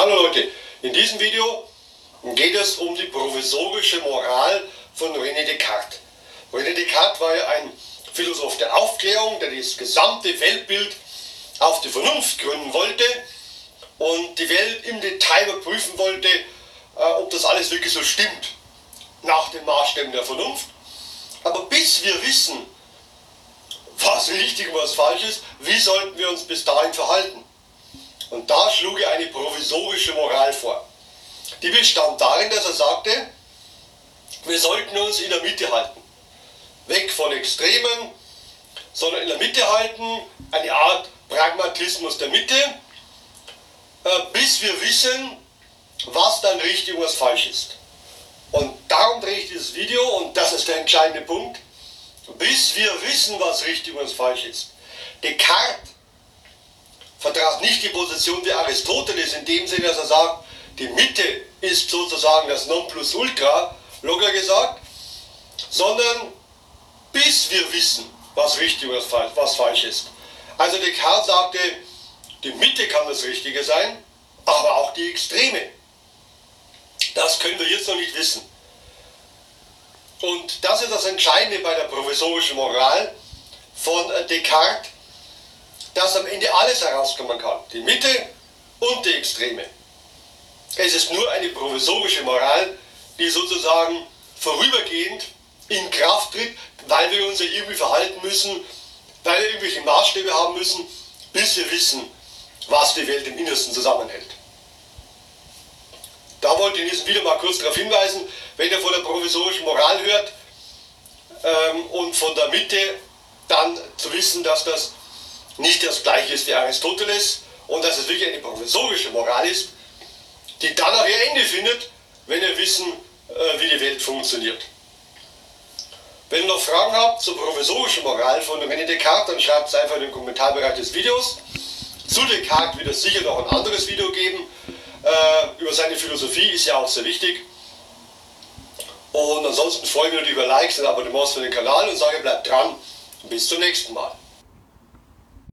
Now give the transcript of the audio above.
Hallo Leute, in diesem Video geht es um die provisorische Moral von René Descartes. René Descartes war ja ein Philosoph der Aufklärung, der das gesamte Weltbild auf die Vernunft gründen wollte und die Welt im Detail überprüfen wollte, ob das alles wirklich so stimmt, nach den Maßstäben der Vernunft. Aber bis wir wissen, was richtig und was falsch ist, wie sollten wir uns bis dahin verhalten? Und da schlug er eine provisorische Moral vor. Die bestand darin, dass er sagte, wir sollten uns in der Mitte halten. Weg von Extremen, sondern in der Mitte halten, eine Art Pragmatismus der Mitte, bis wir wissen, was dann richtig und was falsch ist. Und darum drehe ich dieses Video, und das ist der entscheidende Punkt, bis wir wissen, was richtig und was falsch ist. Descartes vertrat nicht die Position wie Aristoteles in dem Sinne, dass er sagt, die Mitte ist sozusagen das Nonplusultra, locker gesagt, sondern bis wir wissen, was richtig und was falsch ist. Also Descartes sagte, die Mitte kann das Richtige sein, aber auch die Extreme. Das können wir jetzt noch nicht wissen. Und das ist das Entscheidende bei der provisorischen Moral von Descartes, dass am Ende alles herauskommen kann. Die Mitte und die Extreme. Es ist nur eine provisorische Moral, die sozusagen vorübergehend in Kraft tritt, weil wir uns ja irgendwie verhalten müssen, weil wir irgendwelche Maßstäbe haben müssen, bis wir wissen, was die Welt im Innersten zusammenhält. Da wollte ich in diesem Video mal kurz darauf hinweisen, wenn ihr von der provisorischen Moral hört und von der Mitte, dann zu wissen, dass das nicht das gleiche ist wie Aristoteles und dass es wirklich eine provisorische Moral ist, die dann auch ihr Ende findet, wenn wir wissen, wie die Welt funktioniert. Wenn ihr noch Fragen habt zur provisorischen Moral von René Descartes, dann schreibt es einfach in den Kommentarbereich des Videos. Zu Descartes wird es sicher noch ein anderes Video geben. Über seine Philosophie ist ja auch sehr wichtig. Und ansonsten freue ich mich natürlich über Likes und Abonnements für den Kanal und sage, bleibt dran. Bis zum nächsten Mal.